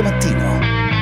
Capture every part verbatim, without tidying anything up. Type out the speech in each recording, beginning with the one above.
Vincenzo Mattino.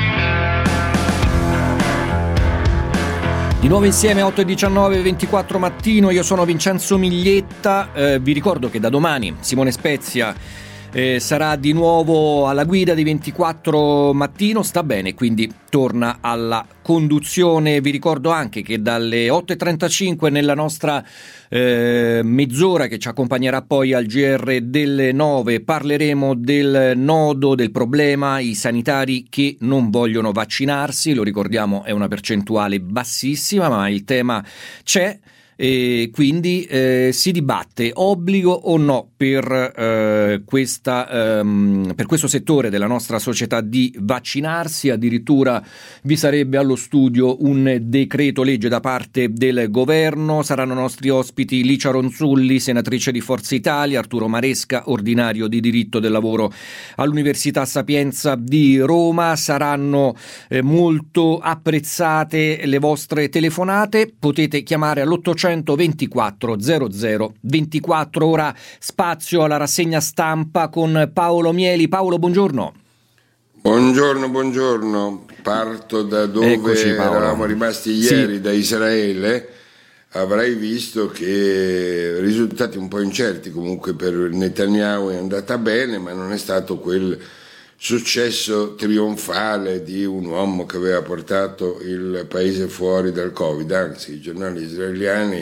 Di nuovo insieme otto e diciannove, ventiquattro mattino, io sono Vincenzo Miglietta, eh, vi ricordo che da domani Simone Spezia eh, sarà di nuovo alla guida di ventiquattro mattino, sta bene, quindi torna alla conduzione. Vi ricordo anche che dalle otto e trentacinque nella nostra eh, mezz'ora che ci accompagnerà poi al G R delle nove parleremo del nodo, del problema, i sanitari che non vogliono vaccinarsi. Lo ricordiamo, è una percentuale bassissima, ma il tema c'è. E quindi eh, si dibatte obbligo o no per, eh, questa, ehm, per questo settore della nostra società di vaccinarsi. Addirittura vi sarebbe allo studio un decreto legge da parte del governo. Saranno nostri ospiti Licia Ronzulli, senatrice di Forza Italia, Arturo Maresca, ordinario di diritto del lavoro all'Università Sapienza di Roma. Saranno eh, molto apprezzate le vostre telefonate, potete chiamare all'ottocento ventiquattro zero zero ventiquattro. Ora spazio alla rassegna stampa con Paolo Mieli. Paolo, buongiorno. Buongiorno, buongiorno. Parto da dove Eccoci, eravamo rimasti ieri, sì. da Israele. Avrai visto che risultati un po' incerti comunque per Netanyahu. È andata bene, ma non è stato quel successo trionfale di un uomo che aveva portato il paese fuori dal Covid. Anzi, i giornali israeliani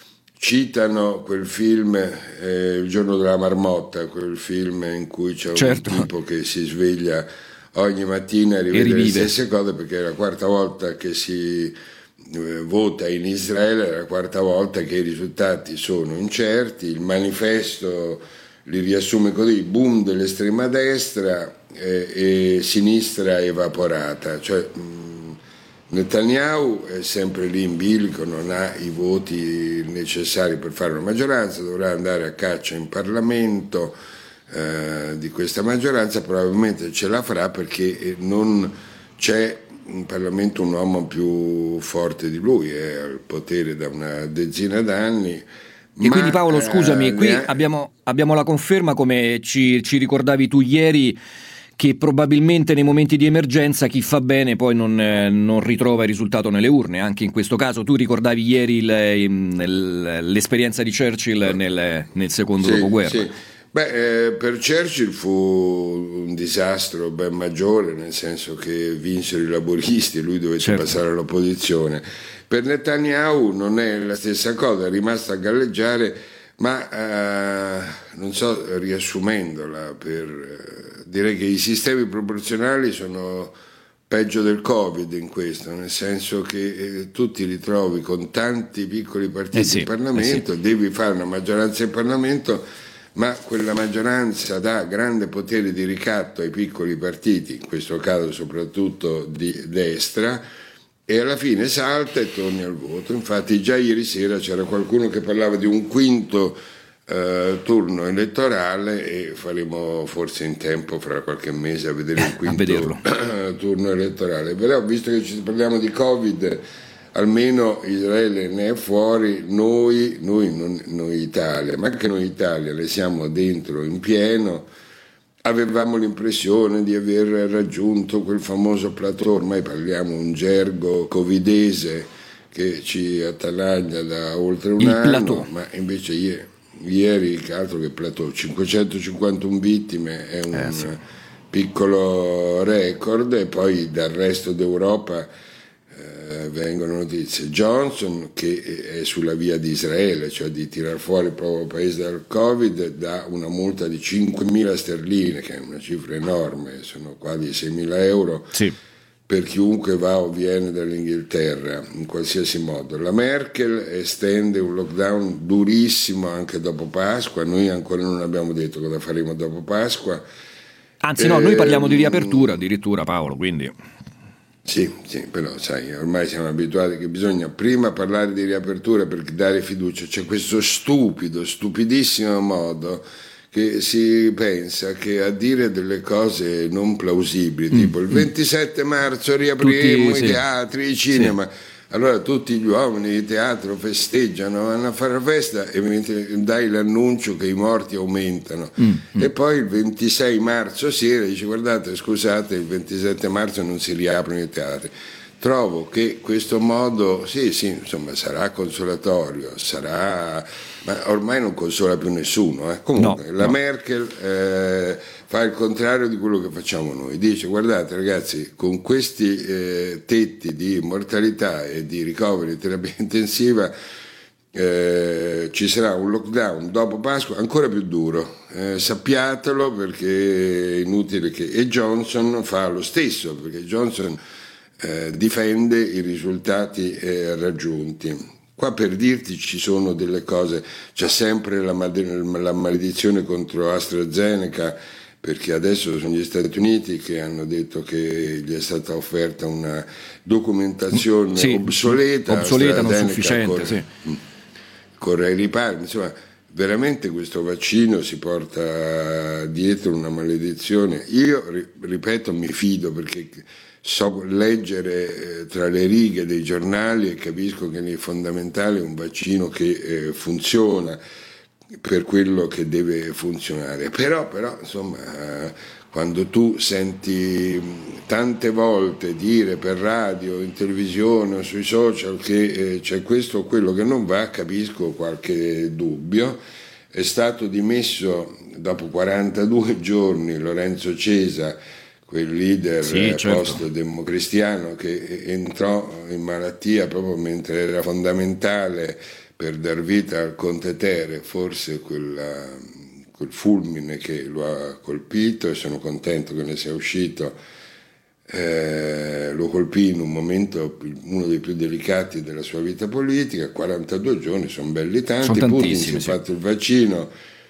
citano quel film eh, Il giorno della marmotta, quel film in cui c'è certo. un tipo che si sveglia ogni mattina e rivede le stesse cose, perché è la quarta volta che si eh, vota in Israele, è la quarta volta che i risultati sono incerti. Il manifesto li riassume così: boom dell'estrema destra e, e sinistra evaporata. Cioè mh, Netanyahu è sempre lì in bilico, non ha i voti necessari per fare una maggioranza, dovrà andare a caccia in Parlamento eh, di questa maggioranza, probabilmente ce la farà perché non c'è in Parlamento un uomo più forte di lui, è al potere da una decina d'anni. E Ma, quindi Paolo, scusami, qui ne... abbiamo, abbiamo la conferma, come ci, ci ricordavi tu ieri, che probabilmente nei momenti di emergenza chi fa bene poi non, eh, non ritrova il risultato nelle urne. Anche in questo caso tu ricordavi ieri il, il, l'esperienza di Churchill nel, nel secondo sì, dopoguerra. Sì. Beh, eh, per Churchill fu un disastro ben maggiore, nel senso che vinsero i laburisti e lui dovette certo. passare all'opposizione. Per Netanyahu non è la stessa cosa, è rimasto a galleggiare, ma eh, non so, riassumendola, per eh, direi che i sistemi proporzionali sono peggio del Covid in questo, nel senso che eh, tu ti ritrovi con tanti piccoli partiti eh sì, in Parlamento, eh sì. devi fare una maggioranza in Parlamento, ma quella maggioranza dà grande potere di ricatto ai piccoli partiti, in questo caso soprattutto di destra, e alla fine salta e torni al voto. Infatti già ieri sera c'era qualcuno che parlava di un quinto eh, turno elettorale, e faremo forse in tempo fra qualche mese a vedere il quinto turno elettorale. Però visto che ci parliamo di Covid, almeno Israele ne è fuori, noi, noi, non, noi Italia, ma anche noi Italia ne siamo dentro in pieno. Avevamo l'impressione di aver raggiunto quel famoso plateau, ormai parliamo un gergo covidese che ci attanaglia da oltre un il anno, plateau. Ma invece ieri, ieri che altro che plateau, cinquecentocinquantuno vittime è un eh, sì. piccolo record, e poi dal resto d'Europa eh, vengono notizie. Johnson, che è sulla via di Israele, cioè di tirar fuori il proprio paese dal Covid, dà una multa di cinquemila sterline, che è una cifra enorme, sono quasi seimila euro, sì. per chiunque va o viene dall'Inghilterra, in qualsiasi modo. La Merkel estende un lockdown durissimo anche dopo Pasqua, noi ancora non abbiamo detto cosa faremo dopo Pasqua. Anzi no, eh, noi parliamo di riapertura addirittura, Paolo, quindi... Sì, sì, però sai, ormai siamo abituati che bisogna prima parlare di riapertura per dare fiducia. C'è questo stupido, stupidissimo modo che si pensa che a dire delle cose non plausibili, mm, tipo il ventisette marzo riapriremo mm. i teatri, i cinema, sì. allora tutti gli uomini di teatro festeggiano, vanno a fare la festa e dai l'annuncio che i morti aumentano. Mm, mm. E poi il ventisei marzo sera dice: guardate, scusate, il ventisette marzo non si riaprono i teatri. Trovo che questo modo, sì, sì, insomma, sarà consolatorio, sarà, ma ormai non consola più nessuno. Eh. Comunque, no, la no. Merkel eh, fa il contrario di quello che facciamo noi. Dice: guardate ragazzi, con questi eh, tetti di mortalità e di ricoveri di terapia intensiva eh, ci sarà un lockdown dopo Pasqua ancora più duro. Eh, sappiatelo, perché è inutile che... E Johnson fa lo stesso, perché Johnson... Eh, difende i risultati eh, raggiunti. Qua, per dirti, ci sono delle cose, c'è sempre la, la maledizione contro AstraZeneca, perché adesso sono gli Stati Uniti che hanno detto che gli è stata offerta una documentazione sì, obsoleta, obsoleta non sufficiente, corre, sì. corre ai ripari, insomma. Veramente questo vaccino si porta dietro una maledizione. Io, ripeto, mi fido, perché so leggere tra le righe dei giornali e capisco che nei fondamentali è un vaccino che eh, funziona per quello che deve funzionare. Però, però insomma, eh, quando tu senti tante volte dire per radio, in televisione, sui social che eh, c'è questo o quello che non va, capisco qualche dubbio. È stato dimesso dopo quarantadue giorni Lorenzo Cesa, quel leader sì, certo. post-democristiano che entrò in malattia proprio mentre era fondamentale per dar vita al Conte Tere, forse quella, quel fulmine che lo ha colpito, e sono contento che ne sia uscito. Eh, lo colpì in un momento, uno dei più delicati della sua vita politica. Quarantadue giorni sono belli tanti. Sono Putin si è sì. fatto il vaccino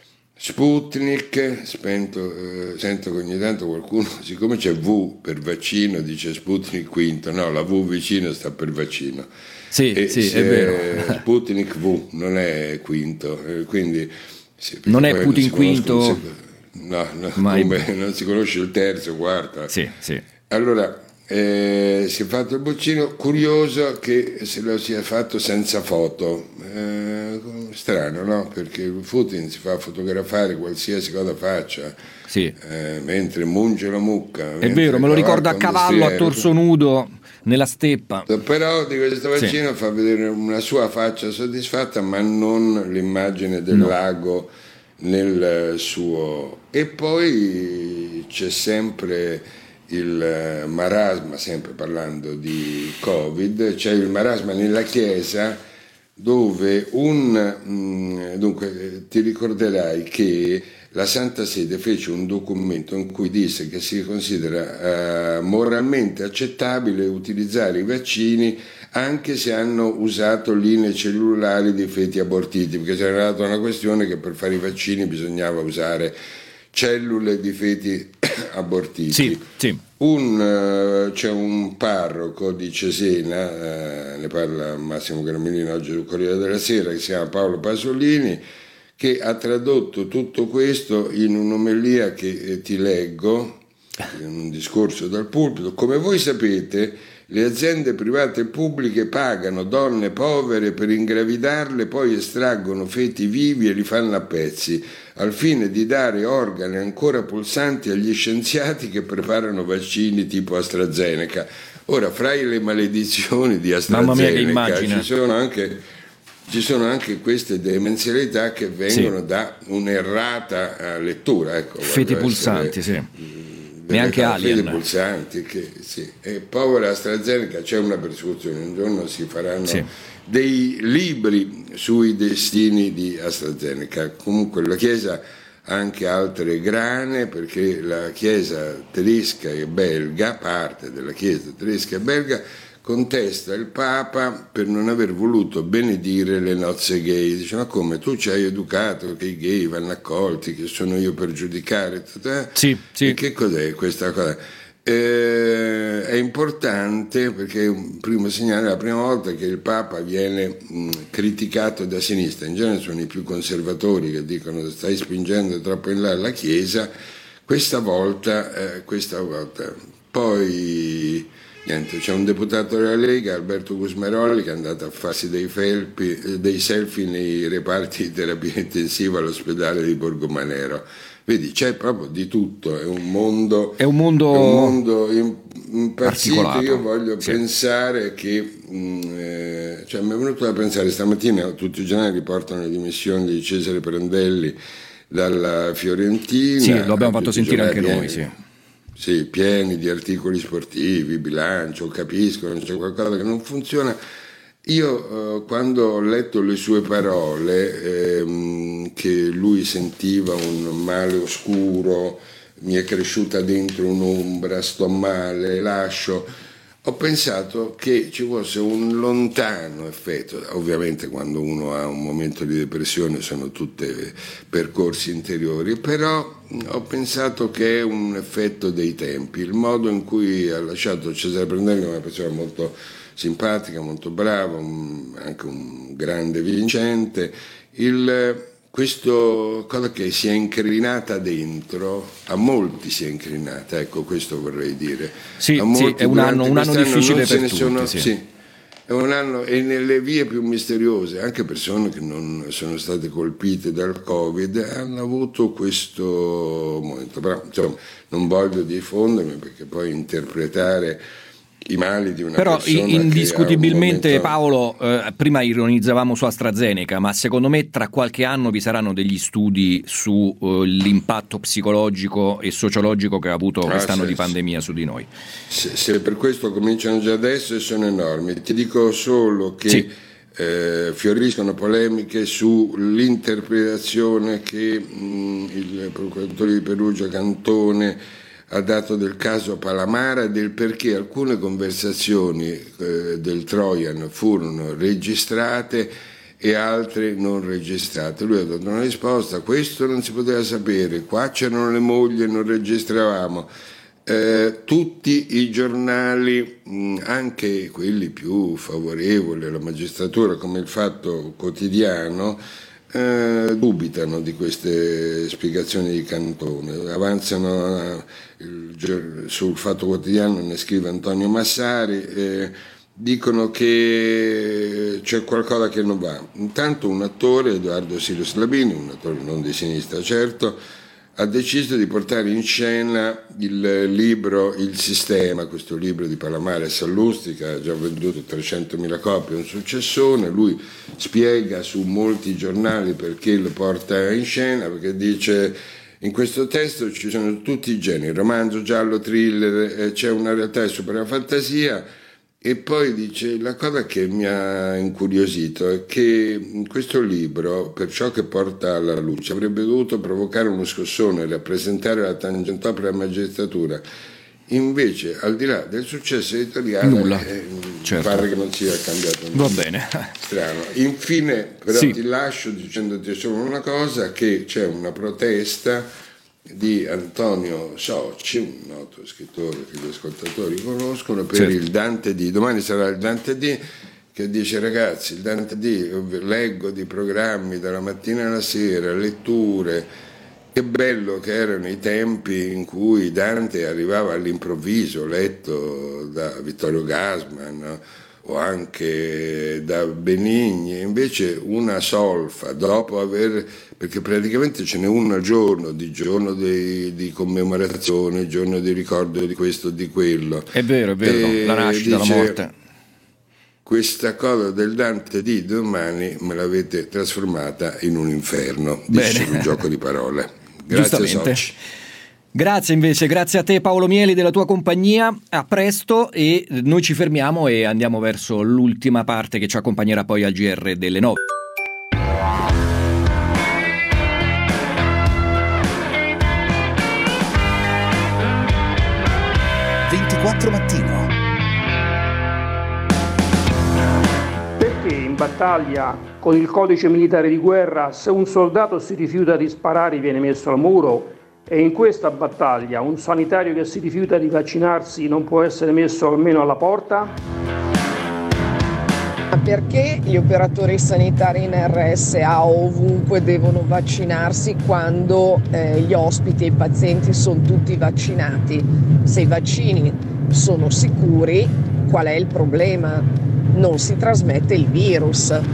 Sputnik, spento, eh, sento che ogni tanto qualcuno, siccome c'è V per vaccino, dice Sputnik quinto, no, la V vicino sta per vaccino. Sì, e sì, è vero. Sputnik V non è quinto, eh, quindi sì, non è Putin quinto. Si, no, no come, non si conosce il terzo, quarto. Sì, sì. Allora, eh, si è fatto il vaccino, curioso che se lo sia fatto senza foto, eh, strano, no? Perché Putin si fa fotografare qualsiasi cosa faccia, sì. eh, mentre munge la mucca. È vero, me lo ricordo a cavallo, a torso nudo, nella steppa. Però di questo vaccino sì. fa vedere una sua faccia soddisfatta, ma non l'immagine del no. lago nel suo. E poi c'è sempre il marasma, sempre parlando di Covid, c'è il marasma nella Chiesa, dove un dunque ti ricorderai che la Santa Sede fece un documento in cui disse che si considera uh, moralmente accettabile utilizzare i vaccini anche se hanno usato linee cellulari di feti abortiti, perché c'era stata una questione che per fare i vaccini bisognava usare cellule di feti abortiti. Sì, sì. Un, uh, c'è un parroco di Cesena, uh, ne parla Massimo Gramellino oggi sul Corriere della Sera, che si chiama Paolo Pasolini, che ha tradotto tutto questo in un'omelia che eh, ti leggo, in un discorso dal pulpito. Come voi sapete, le aziende private e pubbliche pagano donne povere per ingravidarle, poi estraggono feti vivi e li fanno a pezzi, al fine di dare organi ancora pulsanti agli scienziati che preparano vaccini tipo AstraZeneca. Ora, fra le maledizioni di AstraZeneca ci sono anche... Ci sono anche queste demenzialità che vengono sì. da un'errata lettura. Ecco, feti pulsanti, essere, sì. Neanche alien. Feti pulsanti, che, sì. E povera AstraZeneca, c'è una persecuzione, un giorno si faranno sì. dei libri sui destini di AstraZeneca. Comunque la Chiesa ha anche altre grane, perché la Chiesa tedesca e belga, parte della Chiesa tedesca e belga, contesta il Papa per non aver voluto benedire le nozze gay. Dice: ma come, tu ci hai educato che i gay vanno accolti, che sono io per giudicare? Sì, sì. E che cos'è questa cosa? Eh, è importante perché è un primo segnale, la prima volta che il Papa viene mh, criticato da sinistra. In genere sono i più conservatori che dicono: stai spingendo troppo in là la Chiesa. Questa volta, eh, questa volta. Poi Niente, c'è un deputato della Lega, Alberto Gusmeroli, che è andato a farsi dei, felpi, dei selfie nei reparti di terapia intensiva all'ospedale di Borgomanero. Vedi, c'è proprio di tutto, è un mondo, è un mondo, è un mondo impazzito. Io voglio sì. pensare che, mh, eh, cioè mi è venuto da pensare, stamattina tutti i giornali riportano le dimissioni di Cesare Prandelli dalla Fiorentina. Sì, lo abbiamo fatto sentire anche pieni, noi, sì. Sì, pieni di articoli sportivi, bilancio, capisco, non c'è qualcosa che non funziona. Io eh, quando ho letto le sue parole, ehm, che lui sentiva un male oscuro, mi è cresciuta dentro un'ombra, sto male, lascio, ho pensato che ci fosse un lontano effetto. Ovviamente quando uno ha un momento di depressione sono tutti percorsi interiori, però ho pensato che è un effetto dei tempi, il modo in cui ha lasciato Cesare Prandelli, una persona molto simpatica, molto brava, un, anche un grande vincente, il, questo cosa che si è incrinata dentro, a molti si è incrinata, ecco, questo vorrei dire. Sì, a molti sì, è un anno, un anno difficile per tutti. Sono, sì. Sì, è un anno, e nelle vie più misteriose, anche persone che non sono state colpite dal Covid hanno avuto questo momento, però insomma non voglio diffondermi perché poi interpretare i mali di una Però persona indiscutibilmente momento... Paolo, eh, prima ironizzavamo su AstraZeneca, ma secondo me tra qualche anno vi saranno degli studi sull'impatto uh, psicologico e sociologico che ha avuto ah, quest'anno sì, di pandemia sì. su di noi. Se, se per questo cominciano già adesso e sono enormi, ti dico solo che sì. eh, fioriscono polemiche sull'interpretazione che mh, il procuratore di Perugia Cantone ha dato del caso Palamara e del perché alcune conversazioni eh, del Trojan furono registrate e altre non registrate. Lui ha dato una risposta: questo non si poteva sapere, qua c'erano le mogli e non registravamo. Eh, tutti i giornali, mh, anche quelli più favorevoli alla magistratura come il Fatto Quotidiano, Eh, dubitano di queste spiegazioni di Cantone, avanzano eh, il, sul Fatto Quotidiano, ne scrive Antonio Massari, eh, dicono che c'è qualcosa che non va. Intanto un attore, Edoardo Sirius Labini, un attore non di sinistra certo, ha deciso di portare in scena il libro Il Sistema, questo libro di Palamara e Sallusti che ha già venduto trecentomila copie, un successone. Lui spiega su molti giornali perché lo porta in scena, perché dice: in questo testo ci sono tutti i generi, romanzo, giallo, thriller, c'è una realtà e supera la fantasia. E poi dice: la cosa che mi ha incuriosito è che in questo libro, per ciò che porta alla luce, avrebbe dovuto provocare uno scossone, rappresentare la Tangentopoli della magistratura. Invece, al di là del successo editoriale, nulla, eh, certo. pare che non sia cambiato nulla. Va bene. Strano. Infine, però, sì. ti lascio dicendoti solo una cosa: che c'è una protesta di Antonio Soci, un noto scrittore che gli ascoltatori conoscono, per certo. il Dante D. Domani sarà il Dante D, che dice: ragazzi, il Dante D, leggo di programmi dalla mattina alla sera, letture, che bello che erano i tempi in cui Dante arrivava all'improvviso, letto da Vittorio Gassman, no? O anche da Benigni. Invece una solfa, dopo aver, perché praticamente ce n'è uno al giorno, di giorno di, di commemorazione, giorno di ricordo di questo, di quello. È vero, è vero, e la nascita, dice, la morte. Questa cosa del Dante di domani me l'avete trasformata in un inferno, dice un gioco di parole. Grazie Soci. Grazie invece, grazie a te Paolo Mieli della tua compagnia, a presto, e noi ci fermiamo e andiamo verso l'ultima parte che ci accompagnerà poi al G R delle nove. ventiquattro Mattino. Perché in battaglia con il codice militare di guerra, se un soldato si rifiuta di sparare viene messo al muro? E in questa battaglia un sanitario che si rifiuta di vaccinarsi non può essere messo almeno alla porta? Perché gli operatori sanitari in R S A ovunque devono vaccinarsi quando eh, gli ospiti e i pazienti sono tutti vaccinati? Se i vaccini sono sicuri, qual è il problema? Non si trasmette il virus. Io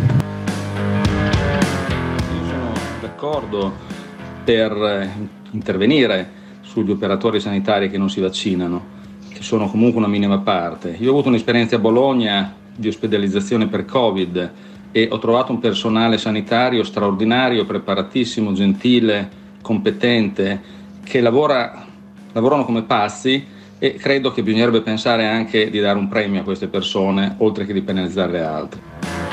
sono d'accordo per intervenire sugli operatori sanitari che non si vaccinano, che sono comunque una minima parte. Io ho avuto un'esperienza a Bologna di ospedalizzazione per Covid e ho trovato un personale sanitario straordinario, preparatissimo, gentile, competente, che lavora, lavorano come pazzi, e credo che bisognerebbe pensare anche di dare un premio a queste persone, oltre che di penalizzare le altre.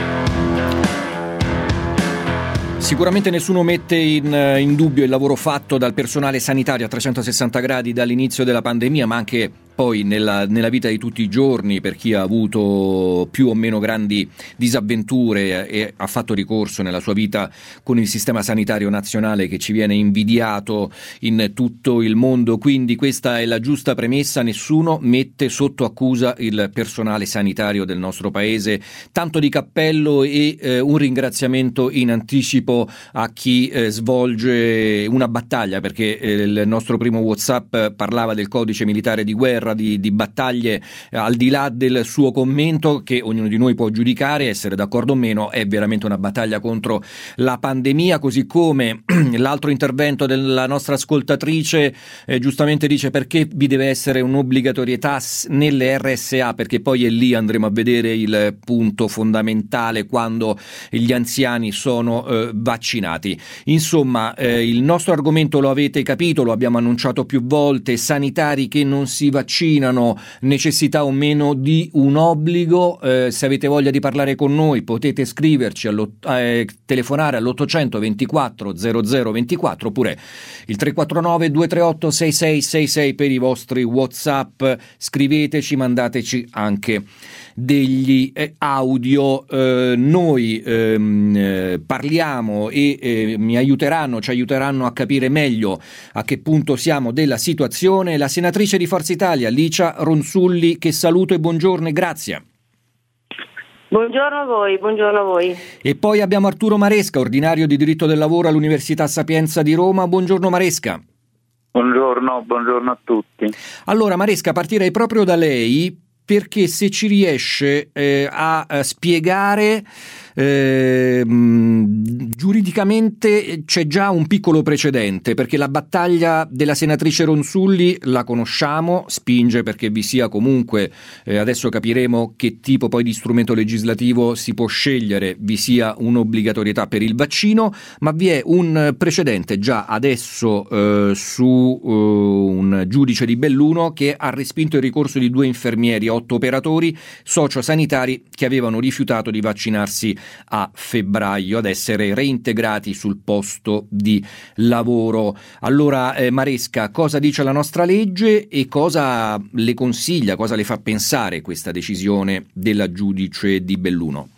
Sicuramente nessuno mette in, in dubbio il lavoro fatto dal personale sanitario a trecentosessanta gradi dall'inizio della pandemia, ma anche poi nella, nella vita di tutti i giorni, per chi ha avuto più o meno grandi disavventure e ha fatto ricorso nella sua vita con il sistema sanitario nazionale che ci viene invidiato in tutto il mondo. Quindi questa è la giusta premessa: nessuno mette sotto accusa il personale sanitario del nostro paese. Tanto di cappello e eh, un ringraziamento in anticipo a chi eh, svolge una battaglia, perché eh, il nostro primo WhatsApp parlava del codice militare di guerra, Di, di battaglie, eh, al di là del suo commento, che ognuno di noi può giudicare, essere d'accordo o meno, è veramente una battaglia contro la pandemia. Così come l'altro intervento della nostra ascoltatrice eh, giustamente dice: perché vi deve essere un'obbligatorietà nelle R S A, perché poi è lì andremo a vedere il punto fondamentale, quando gli anziani sono eh, vaccinati. Insomma, eh, il nostro argomento lo avete capito, lo abbiamo annunciato più volte: sanitari che non si vaccinano, necessità o meno di un obbligo. Eh, se avete voglia di parlare con noi potete scriverci, eh, telefonare all'ottocento ventiquattro zero zero ventiquattro, oppure il tre quattro nove due tre otto sei sei sei sei per i vostri WhatsApp. Scriveteci, mandateci anche degli eh, audio. Eh, noi ehm, eh, parliamo e eh, mi aiuteranno, ci aiuteranno a capire meglio a che punto siamo della situazione la senatrice di Forza Italia Licia Ronzulli, che saluto e buongiorno e grazie. Buongiorno a voi, buongiorno a voi. E poi abbiamo Arturo Maresca, ordinario di diritto del lavoro all'Università Sapienza di Roma. Buongiorno Maresca. Buongiorno, buongiorno a tutti. Allora Maresca, partirei proprio da lei, perché se ci riesce eh, a, a spiegare eh, giuridicamente c'è già un piccolo precedente, perché la battaglia della senatrice Ronzulli la conosciamo, spinge perché vi sia comunque, eh, adesso capiremo che tipo poi di strumento legislativo si può scegliere, vi sia un'obbligatorietà per il vaccino, ma vi è un precedente già adesso eh, su uh, un giudice di Belluno che ha respinto il ricorso di due infermieri, otto operatori sociosanitari che avevano rifiutato di vaccinarsi a febbraio, ad essere reintegrati sul posto di lavoro. Allora eh, Maresca, cosa dice la nostra legge e cosa le consiglia, cosa le fa pensare questa decisione della giudice di Belluno?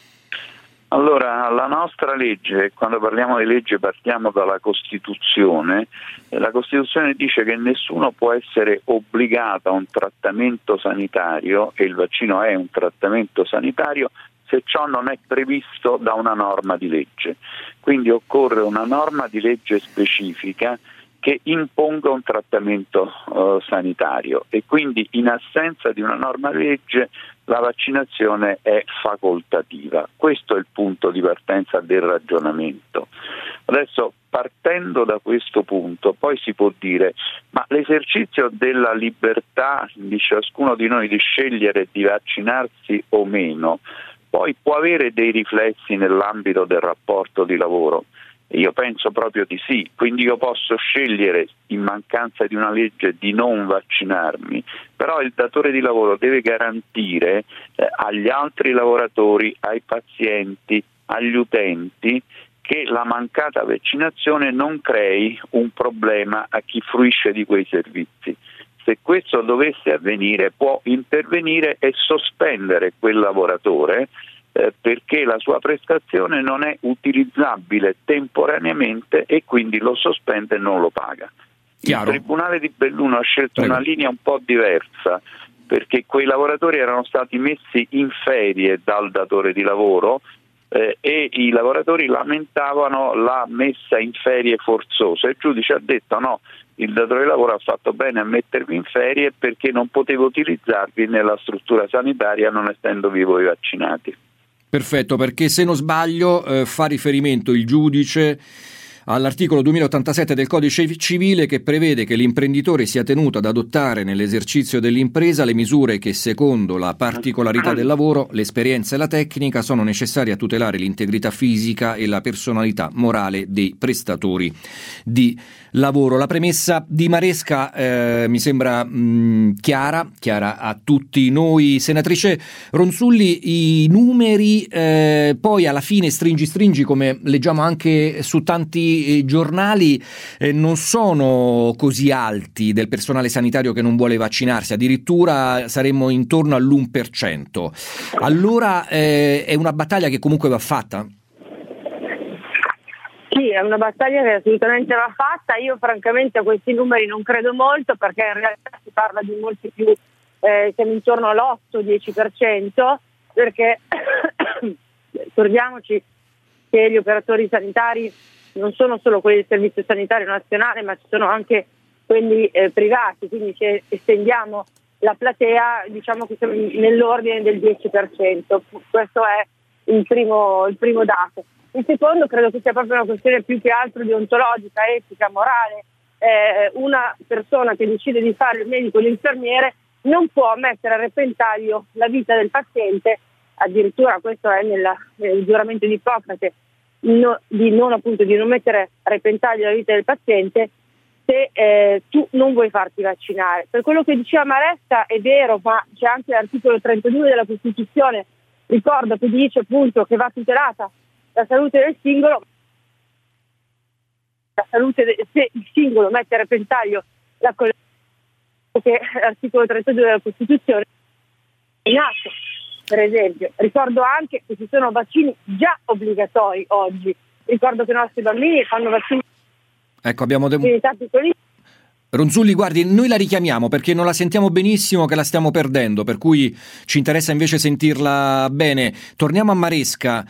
Allora, la nostra legge, quando parliamo di legge partiamo dalla Costituzione, e la Costituzione dice che nessuno può essere obbligato a un trattamento sanitario, e il vaccino è un trattamento sanitario, se ciò non è previsto da una norma di legge. Quindi occorre una norma di legge specifica che imponga un trattamento uh, sanitario, e quindi in assenza di una norma di legge la vaccinazione è facoltativa. Questo è il punto di partenza del ragionamento. Adesso, partendo da questo punto, poi si può dire: ma l'esercizio della libertà di ciascuno di noi di scegliere di vaccinarsi o meno poi può avere dei riflessi nell'ambito del rapporto di lavoro? Io penso proprio di sì. Quindi io posso scegliere, in mancanza di una legge, di non vaccinarmi, però il datore di lavoro deve garantire eh, agli altri lavoratori, ai pazienti, agli utenti, che la mancata vaccinazione non crei un problema a chi fruisce di quei servizi. Se questo dovesse avvenire, può intervenire e sospendere quel lavoratore eh, perché la sua prestazione non è utilizzabile temporaneamente, e quindi lo sospende e non lo paga. Chiaro. Il Tribunale di Belluno ha scelto Prego. una linea un po' diversa, perché quei lavoratori erano stati messi in ferie dal datore di lavoro eh, e i lavoratori lamentavano la messa in ferie forzosa. Il giudice ha detto no, il datore di lavoro ha fatto bene a mettervi in ferie perché non potevo utilizzarvi nella struttura sanitaria non essendovi voi vaccinati. Perfetto, perché se non sbaglio eh, fa riferimento il giudice all'articolo duemilaottantasette del Codice Civile, che prevede che l'imprenditore sia tenuto ad adottare nell'esercizio dell'impresa le misure che, secondo la particolarità del lavoro, l'esperienza e la tecnica, sono necessarie a tutelare l'integrità fisica e la personalità morale dei prestatori di lavoro. La premessa di Maresca eh, mi sembra mh, chiara, chiara a tutti noi. Senatrice Ronzulli, i numeri eh, poi alla fine stringi stringi, come leggiamo anche su tanti giornali, eh, non sono così alti del personale sanitario che non vuole vaccinarsi, addirittura saremmo intorno all'uno per cento. Allora eh, è una battaglia che comunque va fatta? Sì, è una battaglia che assolutamente va fatta. Io francamente a questi numeri non credo molto, perché in realtà si parla di molti più, eh, siamo intorno all'otto dieci per cento, perché ricordiamoci che gli operatori sanitari non sono solo quelli del Servizio Sanitario Nazionale, ma ci sono anche quelli eh, privati, quindi se estendiamo la platea diciamo che siamo nell'ordine del dieci per cento. Questo è il primo, il primo dato. Il secondo credo che sia proprio una questione più che altro deontologica, etica, morale. Eh, una persona che decide di fare il medico o l'infermiere non può mettere a repentaglio la vita del paziente, addirittura questo è nella, nel giuramento di Ippocrate, No, di non appunto di non mettere a repentaglio la vita del paziente se eh, tu non vuoi farti vaccinare. Per quello che diceva Maresca è vero, ma c'è anche l'articolo trentadue della Costituzione, ricordo, che dice appunto che va tutelata la salute del singolo, la salute de- se il singolo mette a repentaglio la collettività, che l'articolo trentadue della Costituzione è in atto. Per esempio, ricordo anche che ci sono vaccini già obbligatori oggi. Ricordo che i nostri bambini fanno vaccini. Ecco, abbiamo de- in età piccolissima. Ronzulli, guardi, noi la richiamiamo perché non la sentiamo benissimo, che la stiamo perdendo, per cui ci interessa invece sentirla bene. Torniamo a Maresca.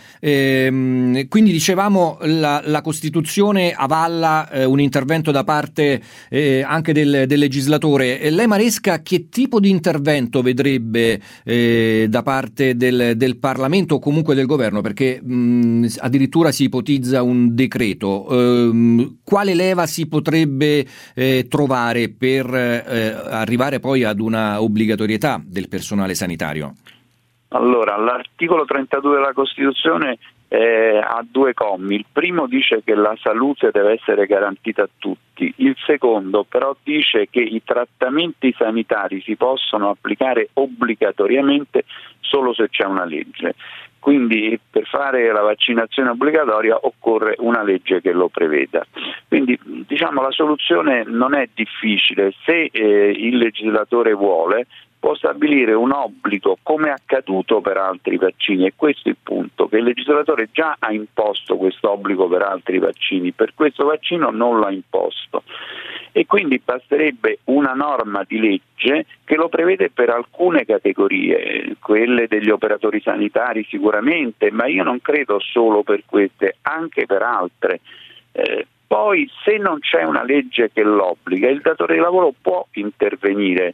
Ehm, quindi dicevamo la, la Costituzione avalla eh, un intervento da parte eh, anche del, del legislatore. E lei, Maresca, che tipo di intervento vedrebbe eh, da parte del, del Parlamento o comunque del governo? Perché mh, addirittura si ipotizza un decreto. Ehm, quale leva si potrebbe eh, trovare per eh, arrivare poi ad una obbligatorietà del personale sanitario? Allora, l'articolo trentadue della Costituzione eh, ha due commi. Il primo dice che la salute deve essere garantita a tutti, il secondo però dice che i trattamenti sanitari si possono applicare obbligatoriamente solo se c'è una legge. Quindi per fare la vaccinazione obbligatoria occorre una legge che lo preveda. Quindi diciamo la soluzione non è difficile, se eh, il legislatore vuole può stabilire un obbligo come è accaduto per altri vaccini, e questo è il punto, che il legislatore già ha imposto questo obbligo per altri vaccini, per questo vaccino non l'ha imposto. E quindi basterebbe una norma di legge che lo prevede per alcune categorie, quelle degli operatori sanitari sicuramente, ma io non credo solo per queste, anche per altre. Eh, poi se non c'è una legge che l'obbliga, il datore di lavoro può intervenire,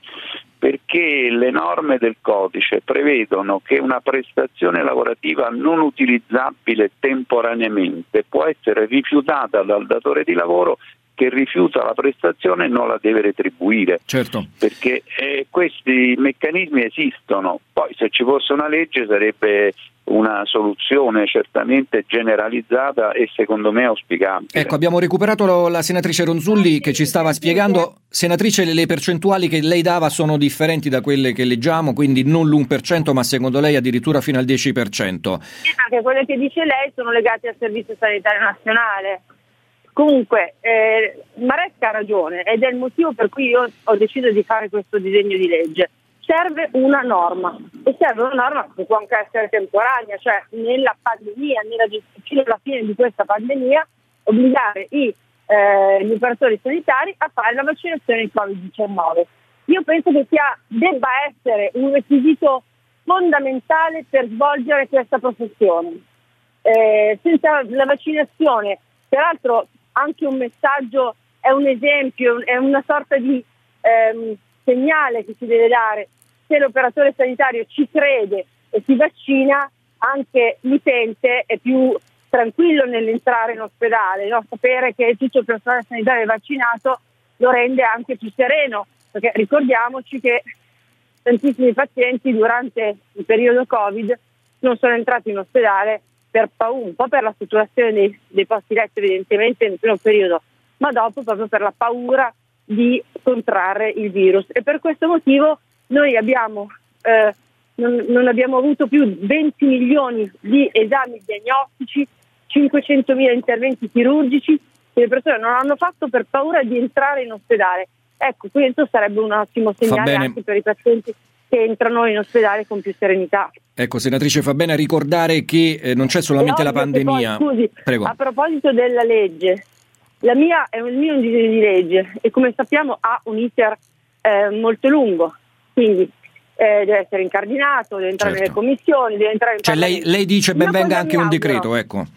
perché le norme del codice prevedono che una prestazione lavorativa non utilizzabile temporaneamente può essere rifiutata dal datore di lavoro, che rifiuta la prestazione e non la deve retribuire. Certo. Perché eh, questi meccanismi esistono. Poi se ci fosse una legge sarebbe una soluzione certamente generalizzata e secondo me auspicabile. Ecco, abbiamo recuperato la senatrice Ronzulli che ci stava spiegando. Senatrice, le percentuali che lei dava sono differenti da quelle che leggiamo, quindi non l'uno per cento, ma secondo lei addirittura fino al dieci per cento. Anche quelle che dice lei sono legate al Servizio Sanitario Nazionale. Comunque, eh, Maresca ha ragione ed è il motivo per cui io ho deciso di fare questo disegno di legge. Serve una norma, e serve una norma che può anche essere temporanea, cioè nella pandemia, nella, fino alla fine di questa pandemia, obbligare i, eh, gli operatori sanitari a fare la vaccinazione di covid diciannove. Io penso che sia, debba essere un requisito fondamentale per svolgere questa professione. eh, senza la vaccinazione. Peraltro anche un messaggio, è un esempio, è una sorta di ehm, segnale che si deve dare. Se l'operatore sanitario ci crede e si vaccina, anche l'utente è più tranquillo nell'entrare in ospedale, no? Sapere che tutto il personale sanitario è vaccinato lo rende anche più sereno, perché ricordiamoci che tantissimi pazienti durante il periodo Covid non sono entrati in ospedale per paura, un po' per la saturazione dei, dei posti letto evidentemente nel primo periodo, ma dopo proprio per la paura di contrarre il virus. E per questo motivo noi abbiamo eh, non, non abbiamo avuto più venti milioni di esami diagnostici, cinquecentomila interventi chirurgici che le persone non hanno fatto per paura di entrare in ospedale. Ecco, questo sarebbe un ottimo segnale anche per i pazienti che entrano in ospedale con più serenità. Ecco, senatrice, fa bene a ricordare che eh, non c'è solamente la pandemia. Poi, scusi, Prego. A proposito della legge, la mia è il mio disegno di legge e come sappiamo ha un iter eh, molto lungo, quindi eh, deve essere incardinato, deve entrare certo. nelle commissioni, deve entrare in cioè lei, lei dice ben venga anche un decreto, ecco.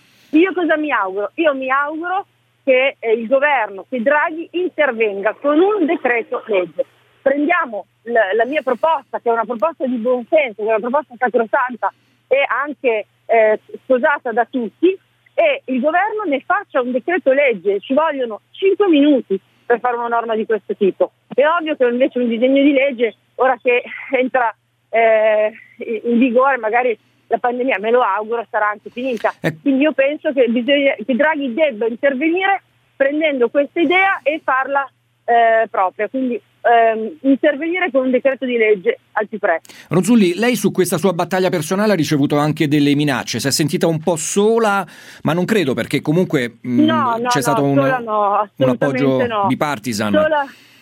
Io cosa mi auguro? Io mi auguro che eh, il governo, che Draghi intervenga con un decreto legge. Prendiamo la, la mia proposta, che è una proposta di buon senso, che è una proposta sacrosanta e anche eh, sposata da tutti, e il governo ne faccia un decreto legge. Ci vogliono cinque minuti per fare una norma di questo tipo. È ovvio che invece un disegno di legge, ora che entra eh, in vigore, magari la pandemia, me lo auguro, sarà anche finita. Eh. Quindi io penso che, bisogna, che Draghi debba intervenire prendendo questa idea e farla eh, propria, quindi ehm, intervenire con un decreto di legge al più presto. Ronzulli, lei su questa sua battaglia personale ha ricevuto anche delle minacce, si è sentita un po' sola, ma non credo, perché comunque mh, no, no, c'è no, stato un, no, un appoggio no. bipartisan. Sola,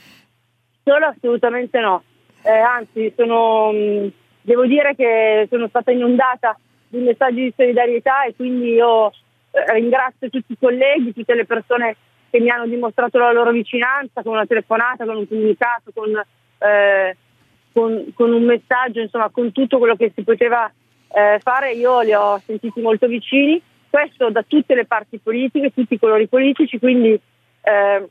sola assolutamente no, eh, anzi sono... Mh, devo dire che sono stata inondata di messaggi di solidarietà e quindi io eh, ringrazio tutti i colleghi, tutte le persone che mi hanno dimostrato la loro vicinanza con una telefonata, con un comunicato, con, eh, con, con un messaggio, insomma con tutto quello che si poteva eh, fare. Io li ho sentiti molto vicini, questo da tutte le parti politiche, tutti i colori politici, quindi eh,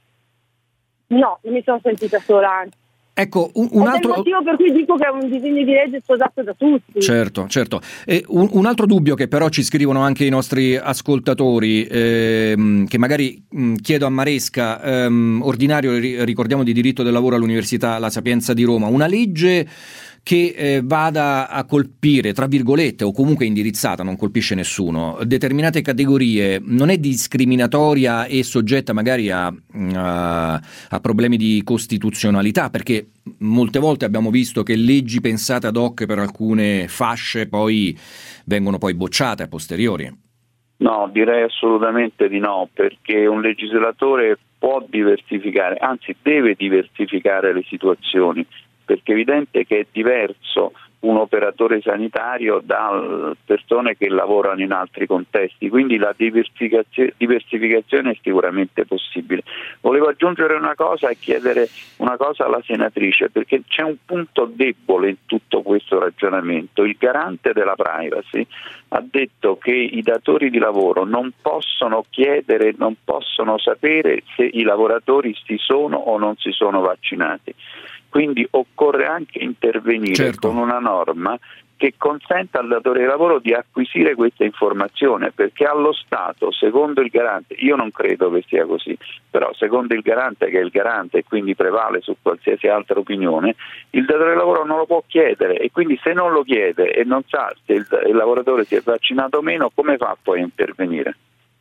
no, non mi sono sentita sola, anzi. Ecco, un, un altro... È il motivo per cui dico che è un disegno di legge sposato da tutti. Certo, certo. E un, un altro dubbio che però ci scrivono anche i nostri ascoltatori, ehm, che magari mh, chiedo a Maresca, ehm, ordinario, ricordiamo, di diritto del lavoro all'Università La Sapienza di Roma, una legge che eh, vada a colpire, tra virgolette, o comunque indirizzata, non colpisce nessuno, determinate categorie, non è discriminatoria e soggetta magari a, a, a problemi di costituzionalità, perché molte volte abbiamo visto che leggi pensate ad hoc per alcune fasce poi vengono poi bocciate a posteriori. No, direi assolutamente di no, perché un legislatore può diversificare, anzi deve diversificare le situazioni, perché è evidente che è diverso un operatore sanitario da persone che lavorano in altri contesti, quindi la diversificazio- diversificazione è sicuramente possibile. Volevo aggiungere una cosa e chiedere una cosa alla senatrice, perché c'è un punto debole in tutto questo ragionamento. Il garante della privacy ha detto che i datori di lavoro non possono chiedere, non possono sapere se i lavoratori si sono o non si sono vaccinati. Quindi occorre anche intervenire certo. con una norma che consenta al datore di lavoro di acquisire questa informazione, perché allo Stato, secondo il garante, io non credo che sia così, però secondo il garante, che è il garante e quindi prevale su qualsiasi altra opinione, il datore di lavoro non lo può chiedere, e quindi se non lo chiede e non sa se il, il lavoratore si è vaccinato o meno, come fa poi a intervenire?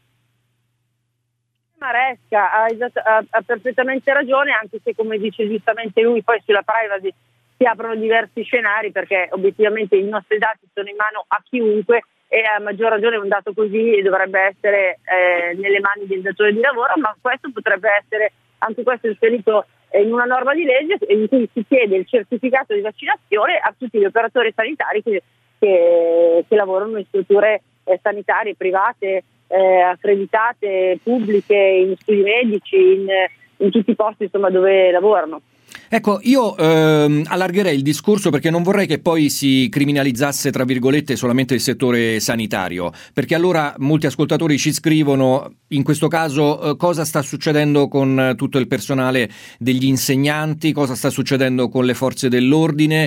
Maresca ha, ha, ha perfettamente ragione, anche se, come dice giustamente lui, poi sulla privacy si aprono diversi scenari, perché obiettivamente i nostri dati sono in mano a chiunque e a maggior ragione un dato così dovrebbe essere eh, nelle mani del datore di lavoro, ma questo potrebbe essere anche questo inserito in una norma di legge in cui si chiede il certificato di vaccinazione a tutti gli operatori sanitari che, che, che lavorano in strutture eh, sanitarie private, Eh, accreditate, pubbliche, in studi medici, in, in tutti i posti insomma dove lavorano. Ecco, io ehm, allargherei il discorso perché non vorrei che poi si criminalizzasse, tra virgolette, solamente il settore sanitario, perché allora molti ascoltatori ci scrivono, in questo caso, eh, cosa sta succedendo con tutto il personale degli insegnanti, cosa sta succedendo con le forze dell'ordine.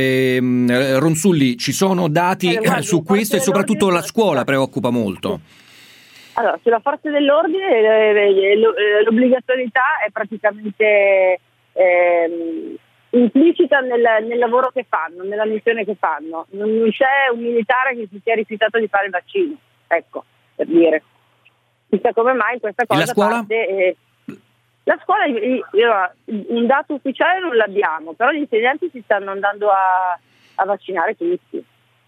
Eh, Ronzulli, ci sono dati eh, guardi, su questo e soprattutto la scuola preoccupa molto. Allora, sulla forza dell'ordine l'obbligatorietà è praticamente eh, implicita nel, nel lavoro che fanno, nella missione che fanno. Non, non c'è un militare che si sia rifiutato di fare il vaccino, ecco, per dire. Chissà come mai questa cosa e la scuola? parte... Eh, la scuola, io, un dato ufficiale non l'abbiamo, però gli insegnanti si stanno andando a, a vaccinare tutti.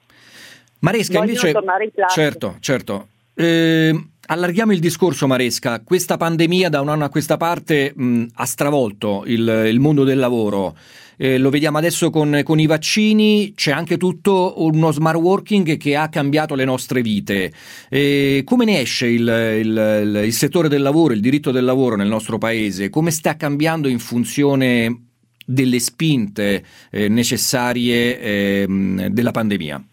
Maresca, vogliono invece, tornare in classe. certo, certo. Eh, allarghiamo il discorso, Maresca. Questa pandemia da un anno a questa parte mh, ha stravolto il, il mondo del lavoro. Eh, lo vediamo adesso con, con i vaccini, c'è anche tutto uno smart working che ha cambiato le nostre vite. Eh, come ne esce il, il, il settore del lavoro, il diritto del lavoro nel nostro paese? Come sta cambiando in funzione delle spinte eh, necessarie eh, della pandemia?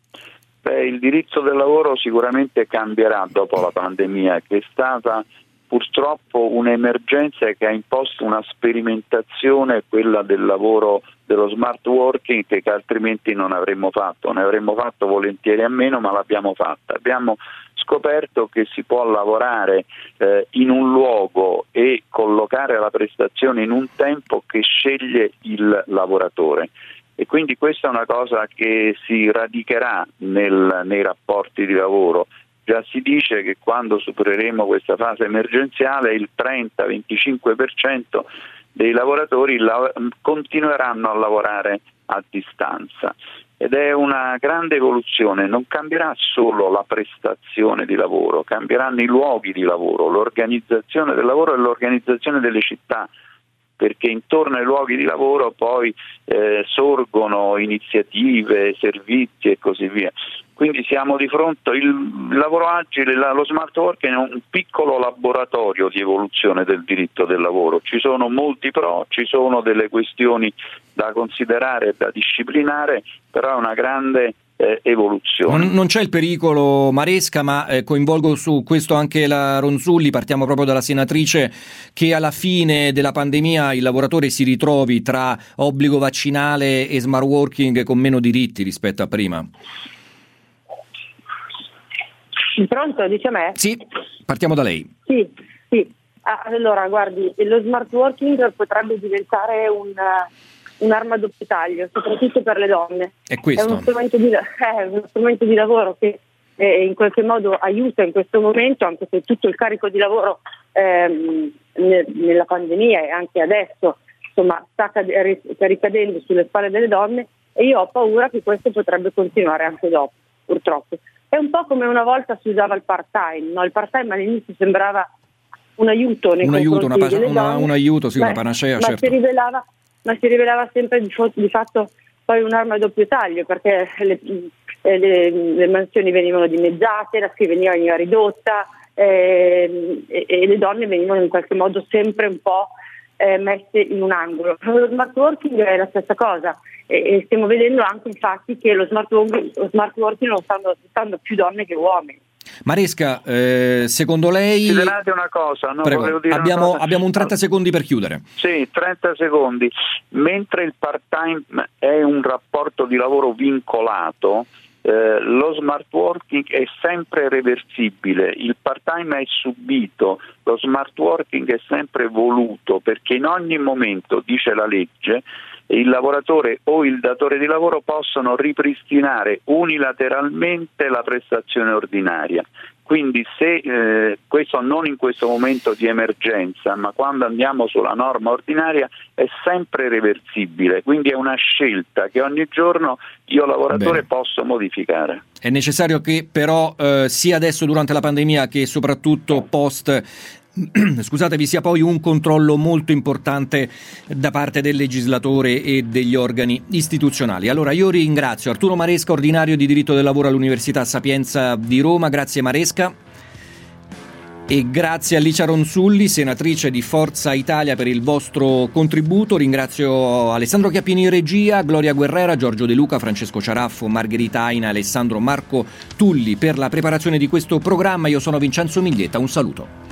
Beh, il diritto del lavoro sicuramente cambierà dopo la pandemia, che è stata purtroppo un'emergenza che ha imposto una sperimentazione, quella del lavoro, dello smart working, che altrimenti non avremmo fatto. Ne avremmo fatto volentieri a meno, ma l'abbiamo fatta. Abbiamo scoperto che si può lavorare eh, in un luogo e collocare la prestazione in un tempo che sceglie il lavoratore. E quindi questa è una cosa che si radicherà nel, nei rapporti di lavoro. Già si dice che quando supereremo questa fase emergenziale il trenta venticinque per cento dei lavoratori la- continueranno a lavorare a distanza. Ed è una grande evoluzione, non cambierà solo la prestazione di lavoro, cambieranno i luoghi di lavoro, l'organizzazione del lavoro e l'organizzazione delle città, perché intorno ai luoghi di lavoro poi eh, sorgono iniziative, servizi e così via. Quindi siamo di fronte, il lavoro agile, lo smart working è un piccolo laboratorio di evoluzione del diritto del lavoro. Ci sono molti pro, ci sono delle questioni da considerare e da disciplinare, però è una grande eh, evoluzione. Non, non c'è il pericolo, Maresca, ma eh, coinvolgo su questo anche la Ronzulli, partiamo proprio dalla senatrice, che alla fine della pandemia il lavoratore si ritrovi tra obbligo vaccinale e smart working con meno diritti rispetto a prima. Pronto, dice a me? Sì, partiamo da lei. Sì, sì. Ah, allora, guardi, lo smart working potrebbe diventare un, un'arma a doppio taglio, soprattutto per le donne. È questo? È uno strumento di, è uno strumento di lavoro che eh, in qualche modo aiuta in questo momento, anche se tutto il carico di lavoro ehm, ne, nella pandemia e anche adesso insomma sta ricadendo sulle spalle delle donne, e io ho paura che questo potrebbe continuare anche dopo, purtroppo. È un po' come una volta si usava il part-time, no? Il part-time all'inizio sembrava un aiuto nei un aiuto, una, delle una, donne, un aiuto, sì, ma, una panacea, ma certo. Si rivelava, ma si rivelava sempre di, di fatto poi un'arma a doppio taglio, perché le, le, le mansioni venivano dimezzate, la scrivania veniva ridotta eh, e, e le donne venivano in qualche modo sempre un po' eh, messe in un angolo. Lo smart working è la stessa cosa. E stiamo vedendo anche infatti che lo smart working, lo smart working non stanno, stanno più donne che uomini. Maresca, eh, secondo lei... Considerate una cosa, no? Prego, dire abbiamo, una cosa. abbiamo un trenta secondi per chiudere. Sì, trenta secondi. Mentre il part-time è un rapporto di lavoro vincolato, eh, lo smart working è sempre reversibile. Il part-time è subito, lo smart working è sempre voluto, perché in ogni momento, dice la legge, il lavoratore o il datore di lavoro possono ripristinare unilateralmente la prestazione ordinaria. Quindi se eh, questo non in questo momento di emergenza, ma quando andiamo sulla norma ordinaria è sempre reversibile, quindi è una scelta che ogni giorno io lavoratore Bene. posso modificare. È necessario che però eh, sia adesso durante la pandemia che soprattutto post scusate, vi sia poi un controllo molto importante da parte del legislatore e degli organi istituzionali. Allora io ringrazio Arturo Maresca, ordinario di diritto del lavoro all'Università Sapienza di Roma. Grazie Maresca. E grazie a Licia Ronzulli, senatrice di Forza Italia, per il vostro contributo. Ringrazio Alessandro Chiappini in regia, Gloria Guerrera, Giorgio De Luca, Francesco Ciaraffo, Margherita Aina, Alessandro Marco Tulli per la preparazione di questo programma. Io sono Vincenzo Miglietta, un saluto.